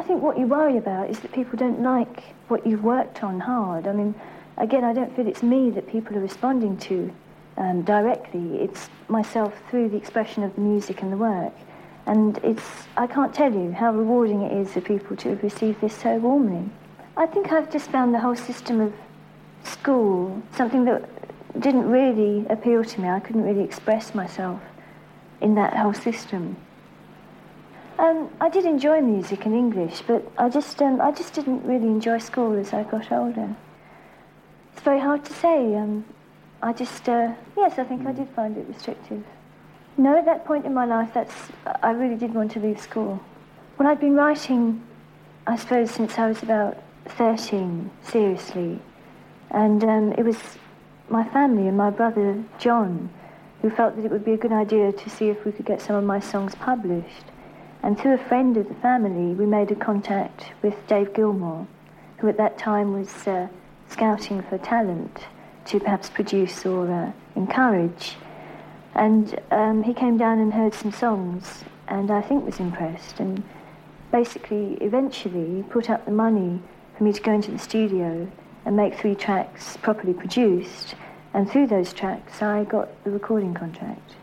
think what you worry about is that people don't like what you've worked on hard. I mean, again, I don't feel it's me that people are responding to directly. It's myself through the expression of the music and the work. And I can't tell you how rewarding it is for people to have received this so warmly. I think I've just found the whole system of school something that didn't really appeal to me. I couldn't really express myself in that whole system. I did enjoy music and English, but I just didn't really enjoy school as I got older. It's very hard to say. Yes, I think I did find it restrictive. No, at that point in my life, I really did want to leave school. Well, I'd been writing, I suppose, since I was about 13, seriously. And it was my family and my brother, John, who felt that it would be a good idea to see if we could get some of my songs published. And through a friend of the family, we made a contact with Dave Gilmour, who at that time was scouting for talent to perhaps produce or encourage. And he came down and heard some songs, and I think was impressed, and basically, eventually, put up the money for me to go into the studio and make 3 tracks properly produced, and through those tracks, I got the recording contract.